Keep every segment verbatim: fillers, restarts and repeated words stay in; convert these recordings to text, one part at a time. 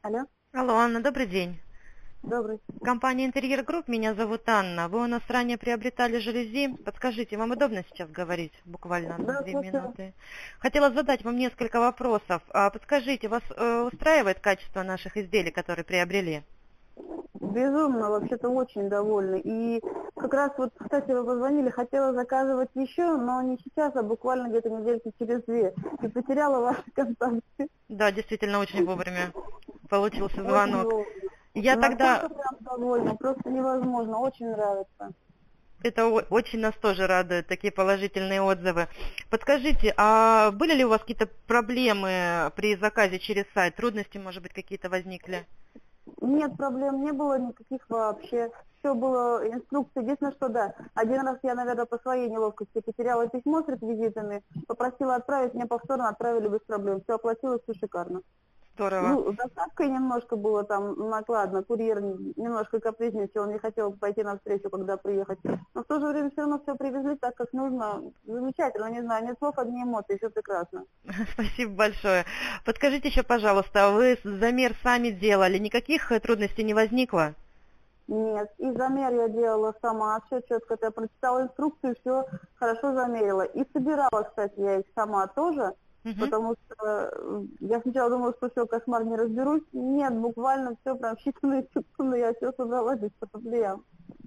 Алло, Алло, Анна, добрый день. добрый. Компания Интерьер Групп, меня зовут Анна. Вы у нас ранее приобретали жалюзи. Подскажите, вам удобно сейчас говорить? Буквально Да, одну-две слушаю. минуты. Хотела задать вам несколько вопросов. А подскажите, вас э, устраивает качество наших изделий, которые приобрели? Безумно, вообще-то очень довольна. И как раз вот, кстати, вы позвонили, хотела заказывать еще, но не сейчас, а буквально где-то недельки через две. И потеряла ваши контакты. Да, действительно, очень вовремя получился Очень звонок. вовремя. Я Настолько тогда, прям довольна, просто невозможно, очень нравится. это о- очень нас тоже радует, такие положительные отзывы. Подскажите, а были ли у вас какие-то проблемы при заказе через сайт? Трудности, может быть, какие-то возникли? Нет, проблем не было никаких вообще. Все было, инструкции. Единственное, что да, один раз я, наверное, по своей неловкости потеряла письмо с реквизитами, попросила отправить, мне повторно отправили без проблем. Все оплатилось, все шикарно. Здорово. Ну, с доставкой немножко было там накладно, курьер немножко капризничал, он не хотел пойти навстречу, когда приехать. Но в то же время все равно все привезли так, как нужно. Замечательно, не знаю, нет слов, одни эмоции, все прекрасно. Спасибо большое. Подскажите еще, пожалуйста, а вы замер сами делали, никаких э, трудностей не возникло? Нет, и замер я делала сама, все четко, я прочитала инструкцию, все хорошо замерила. И собирала, кстати, я их сама тоже, Мгм. потому что э, я сначала думала, что все, кошмар, не разберусь. Нет, буквально все, прям в считанные секунды я все собрала без проблем.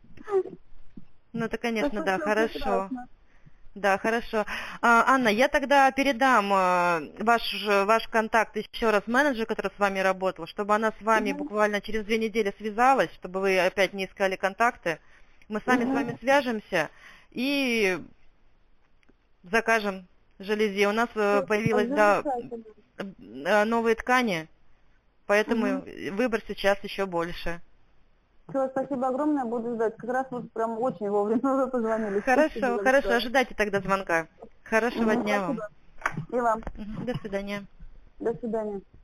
Ну, это, Так конечно, что да, все хорошо. прекрасно. Да, хорошо. А, Анна, я тогда передам э, ваш, э, ваш контакт еще раз менеджеру, который с вами работал, чтобы она с вами Мгм. буквально через две недели связалась, чтобы вы опять не искали контакты. Мы сами с вами Мгм. свяжемся и закажем жалюзи. У нас э, Всё, появилась, да, замечательно. э, новые ткани, поэтому Мгм. выбор сейчас еще больше. Все, спасибо огромное, буду ждать. Как раз вот прям очень вовремя вы позвонили. Хорошо, Спасибо хорошо, большое. ожидайте тогда звонка. Хорошего Мгм. дня вам. Спасибо. И вам. Мгм, до свидания. До свидания.